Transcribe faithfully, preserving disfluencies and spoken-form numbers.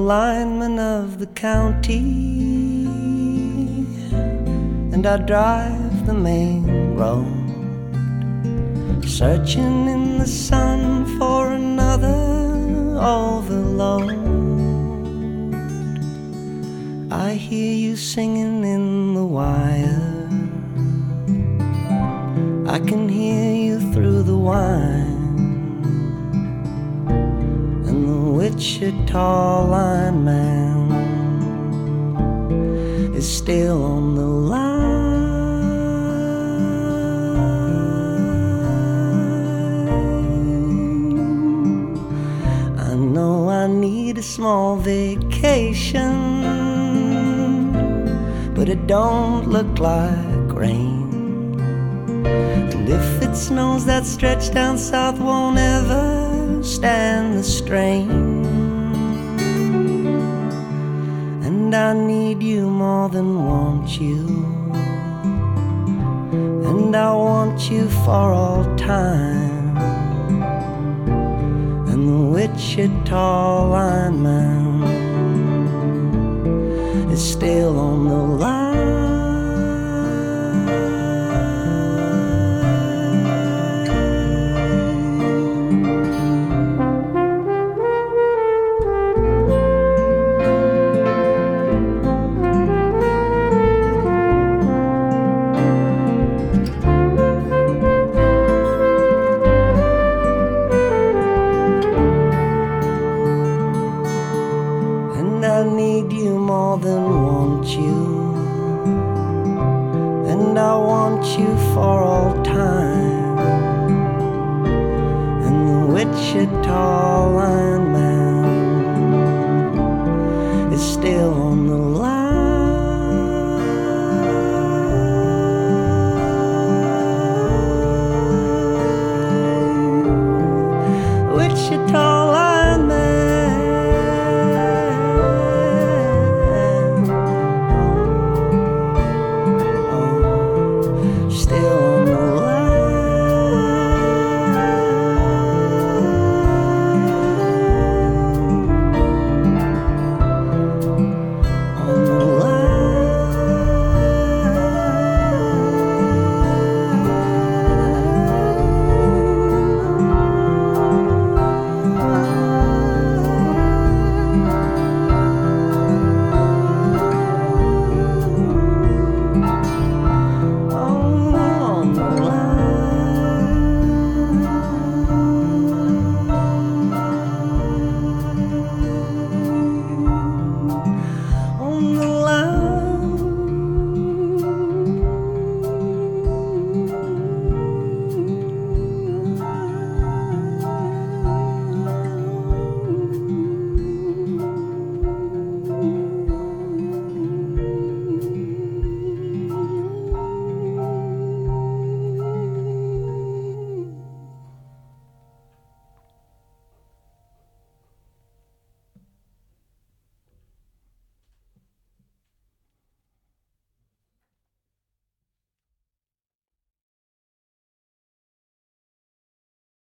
lineman of the county, and I drive the main road, searching in the sun for another overload. I hear you singing in the wire, I can hear you through the wine, and the Wichita lineman is still on the line. I know I need a small vacation, but it don't look like rain. And if it snows, that stretch down south won't ever stand the strain. And I need you more than want you, and I want you for all time. And the Wichita lineman is still on the line. I need you more than want you, and I want you for all time. And the Wichita lineman